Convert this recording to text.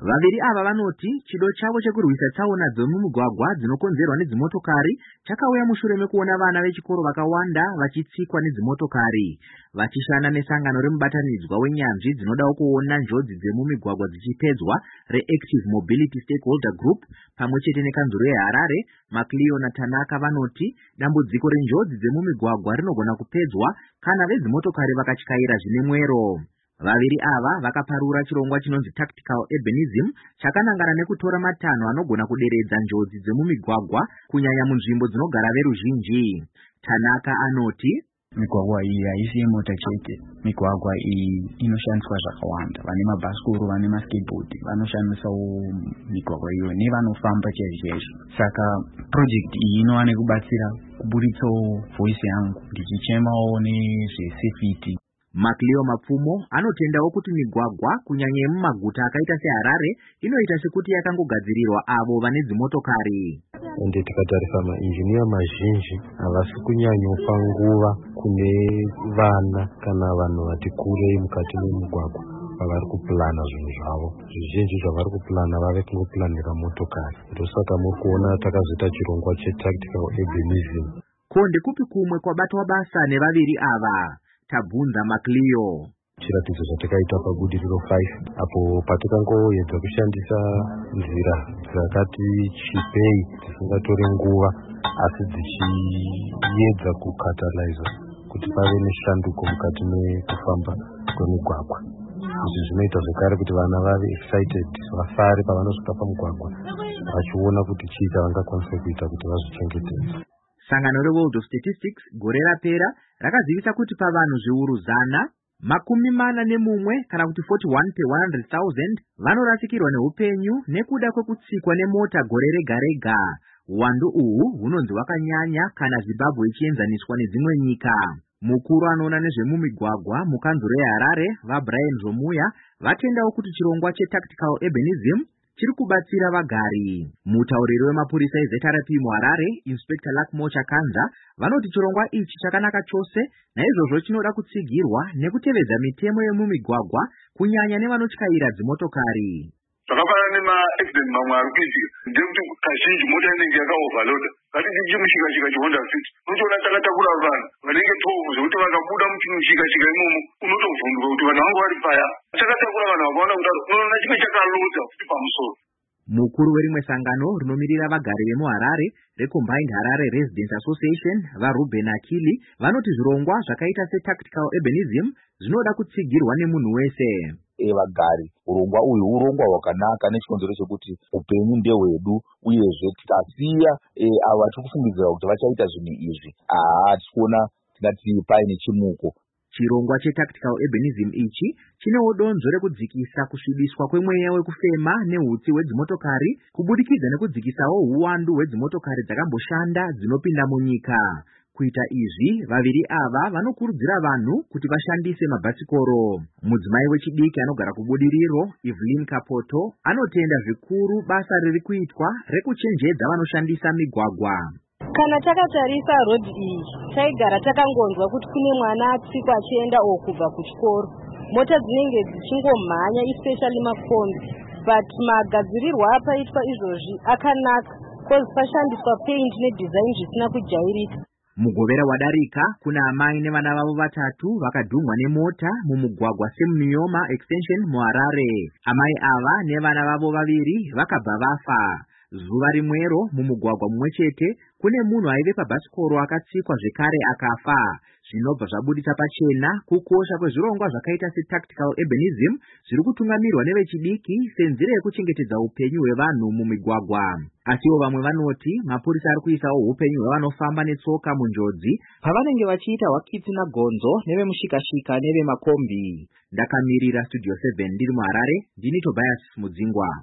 Vaviri ava vanoti chido chavo chekurwisa tsaona dzemumugwagwa dzinokonzerwa nedzimotokari chakauya mushure mekuona vana vechikoro vakawanda vachitsikwa nedzimotokari. Vachishanda nesangano remubatanidzwa wenyanzvi dzinodawo kuona njodzi dzemumigwagwa dzichipedzwa reActive Mobility Stakeholder Group pamwechete nekanzuro yeHarare, Macleo naTanaka vanoti dambudziko renjodzi dzemumigwagwa rinogona kupedzwa kana vezimotokari vakatyaira zvine mwero. Vaviri ava vakaparura chirongwa chinonzi Tactical Urbanism chakanangana nekutora matanho anogona kuderedza njodzi dzemumigwagwa kunyanya munzvimbo dzinogara veruzhinji. Tanaka anoti migwagwa iyi haisi yemota chete. Migwagwa iyi inoshandiswa zvakawanda. Vane mabhasikoro, vane maskateboard vanoshandisawo migwagwa iyo nevanofamba chaizvo. Saka project iyi inowane kubatsira kuburitsawo voice yangu ndichichemawo nezvesafety. Macleo Mapfumo anotendawo kuti migwagwa kunyanya yemumaguta akaita seHarare inoita sekuti yakangogadzirirwa avo vane dzimotokari. Ende tikatarisa mainjiniya mazhinji havasi kunyanyopa nguva kune vana kana vanhu vati kurei mukati memugwagwa vavari kupulana zvinhu zvavo. Zvizhinji zvavari kupulana vave kungopulanira motokari. Ndosaka muri kuona takazoita chirongwa cheTactical Urbanism. Ko ndekupi kumwe kwabatwa basa nevaviri ava? Tabvunza Macleo. Chiratidzo chatakaita pabudiriro 5 apo patikangoedza kushandisa nzira dzakati chipei dzisingatori nguva asi dzichiedza kukataliza kuti pave neshanduko mukati mekufamba kwemigwagwa. Izvi zvinoita zvekare kuti vana vave excited, vafare pavanosvika pamugwagwa vachiona kuti chii chavangakwanisa kuita kuti vazvichengetedze. Sangano reWorld of Statistics gore rapera rakazivisa kuti pavanhu zviuru 141 kana kuti 41 per 100,000 vanorasikirwa neupenyu nekuda kwekutsikwa nemota gore rega rega. Uwandu uhu hunonzi hwakanyanya kana Zimbabwe ichienzaniswa nedzimwe nyika. Mukuru anoona nezvemumigwagwa mukanzuro yeHarare vaBrian Zomuya vatendawo kuti chirongwa cheTactical Urbanism chiri kubatsira vagari. Mutauriri wemapurisa eZRP muHarare, Inspector Lakmo Chakanza, vanoti chirongwa ichi chakanaka chose, naizvozvo chinoda kutsigirwa nekutevedza mitemo yemumigwagwa kunyanya nevanotyaira dzimotokari. Zvakafanana nemaaccident mamwe ari kuitika ndekuti kazhinji mota inenge yakaoverloada. Ngatichimushika-shika chiHonda Fit unotoona chakatakura vanhu vanenge 12 zvokuti vakabuda muchimushika-shika imomo unotovhunduka kuti vanhu vangu vari paya. Chakatakura vanhu vakaona kuti unoona chimwe chakaloda futi pamusoro. Mukuru werimwe sangano rinomirira vagari vemuHarare reCombined Harare Residents Association vaRuben Akili vanoti zvirongwa zvakaita seTactical Urbanism zvinoda kutsigirwa nemunhu wese. Vagari urongwa uyu urongwa hwakanaka nechikonzero chekuti upenyu ndehwedu uyezve tikasiya ava tikufungidzira kuti vachaita zvinhu izvi tikuona tingati paine chimuko. Chirongwa cheTactical Urbanism ichi chinewo donzvo rekudzikisa kusvibiswa kwemweya wekufema nehutsi hwedzimotokari kubudikidza nekudzikisawo uwandu hwedzimotokari dzakamboshanda dzinopinda munyika. Kuita izvi, vaviri ava vanokurudzira vanhu kuti vashandise mabhasikoro. Mudzimai wechidiki anogara kubudiriro, Evelyn Kapoto, anotenda zvikuru basa riri kuitwa rekuchenjedza vanoshandisa migwagwa. Kana takatarisa road iyi, taigara takangonzwa kuti kune mwana atsikwa achienda kubva kuchikoro. Mota dzinenge dzichingomhanya especially makombi. But magadzirirwa apaitwa izvozvi akanaka, cause pashandiswa paint nedesign zvisina kujairika. Mugovera wadarika kuna amai nevana vavo vatatu vakadhumwa nemota mumugwagwa seMuyoma Extension muHarare. Amai ava nevana vavo vaviri vakabva vafa. Zuva rimwero mumugwagwa mumwechete kune munhu aive pabhasikoro akatsikwa zvekare akafa. Zvinobva zvabudisa pachena kukosha kwezvirongwa zvakaita seTactical Urbanism zviri kutungamirwa nevechidiki senzira yekuchengetedza upenyu hwevanhu mumigwagwa. Asiwo vamwe vanoti mapurisa ari kuisawo upenyu hwevanofamba netsoka munjodzi pavanenge vachiita hwakitsi nagonzo nevemushika-shika nevemakombi. Ndakamirira Studio 7 ndiri muHarare, ndini Tobias Mudzingwa.